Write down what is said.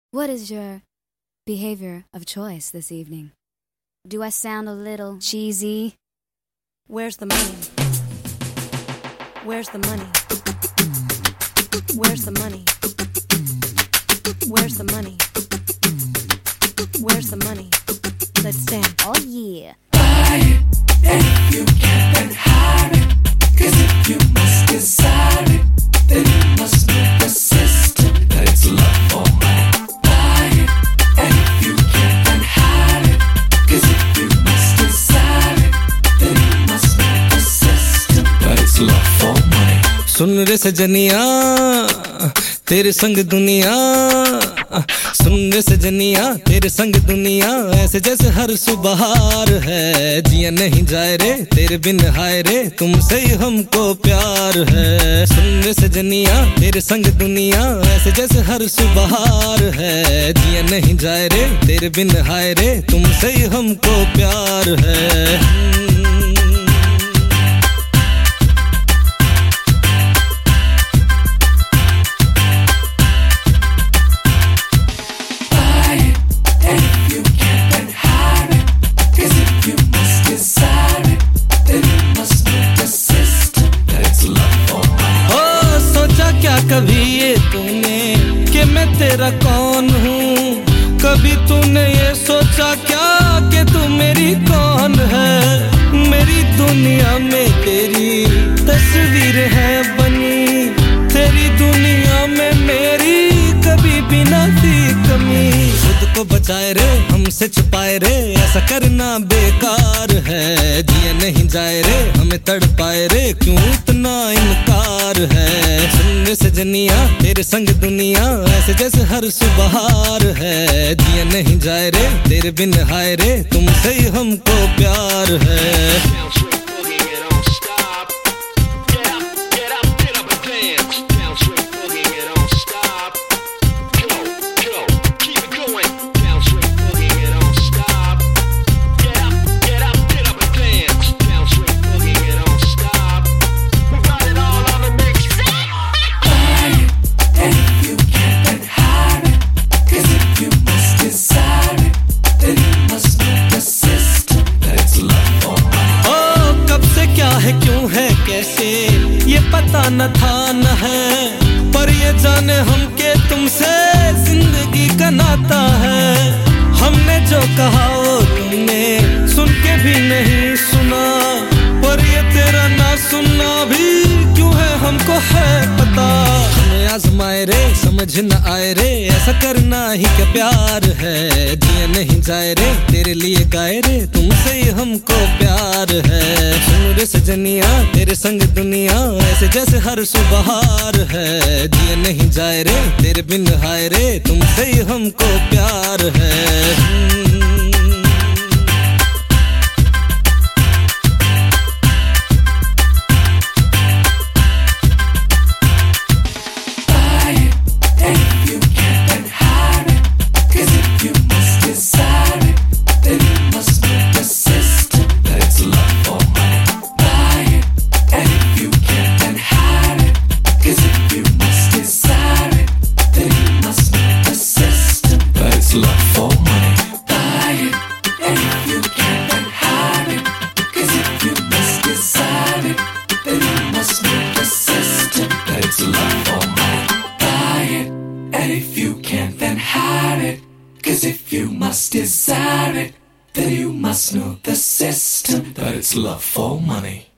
What is your behavior of choice this evening? Do I sound a little cheesy? Where's the money? Where's the money? Where's the money? Where's the money? Where's the money? Let's dance. Oh yeah. Buy it, and if you can't, then hide it. 'Cause if you must desire it, then you must know the system that it's love or money. Buy it, and if you can't, then hide it. 'Cause if you must desire it, then you must know the system that it's love or money. सुन रे सजनिया तेरे संग दुनिया, सुन रे सजनिया तेरे संग दुनिया, ऐसे जैसे हर सुबह है। जिया नहीं जाए रे तेरे बिन हाय रे, तुमसे ही हमको प्यार है। सुन रे सजनिया तेरे संग दुनिया, ऐसे जैसे हर सुबह है। जिया नहीं जाए रे तेरे बिन हाय रे, तुमसे ही हमको प्यार है। कभी ये तूने कि मैं तेरा कौन हूँ? कभी तूने ये सोचा क्या कि तू मेरी कौन है? मेरी दुनिया में तेरी तस्वीर है बनी, तेरी दुनिया में मेरी कभी भी ना थी कमी। खुद को बचाए रे हमसे छुपाए रे, ऐसा करना बेकार है। जिया नहीं जाए रे हमें तड़पाए रे, क्यों इतना इनकार है? सुन रे सजनिया तेरे संग दुनिया, ऐसे जैसे हर सुबह है। जिया नहीं जाए रे तेरे बिन हाय रे, तुमसे ही हमको प्यार है। क्यों है कैसे ये पता न था न है, पर ये जाने हम के तुमसे जिंदगी का नाता है। हमने जो कहा वो तुमने सुन के भी नहीं सुना, पर ये तेरा ना सुनना भी क्यों है हमको है पता। हमें आजमाए रे समझ न आए रे, ऐसा करना ही क्या प्यार है? जिया नहीं जाए रे तेरे लिए गाए रे, तुमसे ही हमको प्यार है। सुन रे सजनिया तेरे संग दुनिया, ऐसे जैसे हर सुबह है। जिया नहीं जाए रे तेरे बिन हाय रे, तुमसे ही हमको प्यार है। Love for money. Buy it, and if you can't, then hide it. 'Cause if you must desire it, then you must know the system that it's love for money. Buy it, and if you can't, then hide it. 'Cause if you must desire it, then you must know the system that it's love for money.